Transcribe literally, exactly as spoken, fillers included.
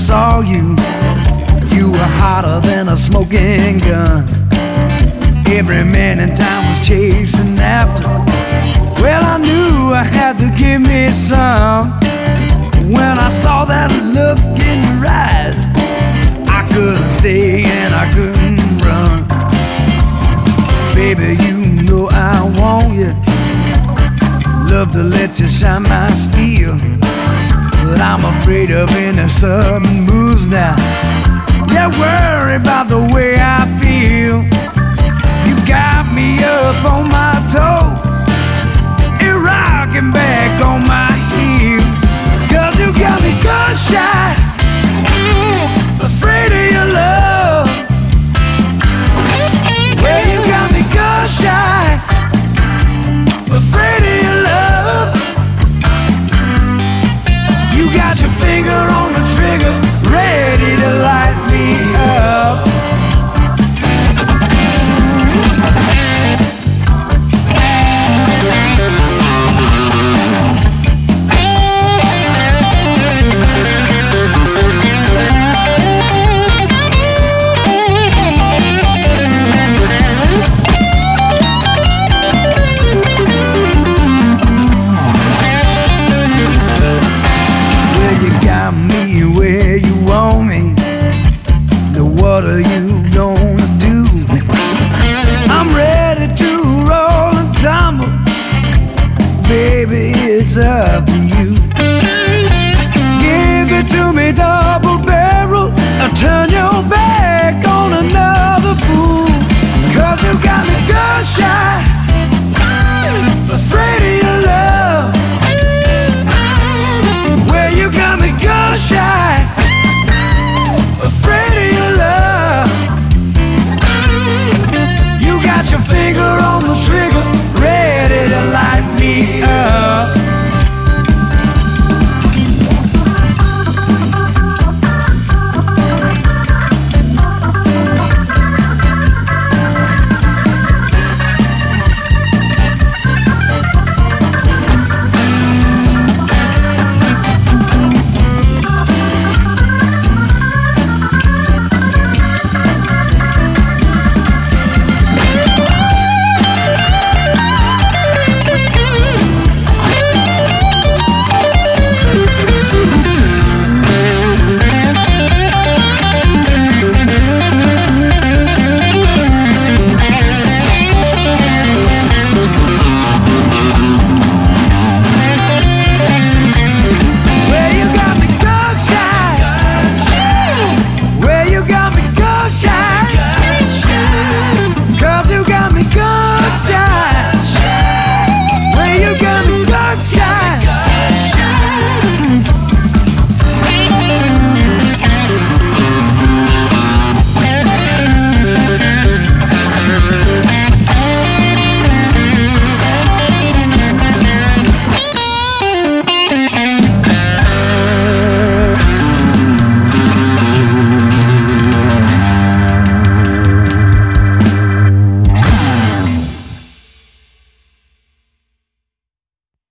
saw you, you were hotter than a smoking gun. Every man in town was chasing after. Well, I knew I had to give me some. When I saw that look in your eyes, I couldn't stay and I couldn't run. Baby, you know I want you, love to let you shine my steel, but I'm afraid of any sudden moves now. Yeah, worry about the way I feel. You got me up on my toes, you're rocking back on my heels. Cause you got me gun shy, afraid of your love. Well, you got me gun shy, afraid of your love. You got your finger on the trigger, ready to light me up. Where you want me, now what are you gonna do? I'm ready to roll and tumble, baby, it's up to you. Give it to me, dog.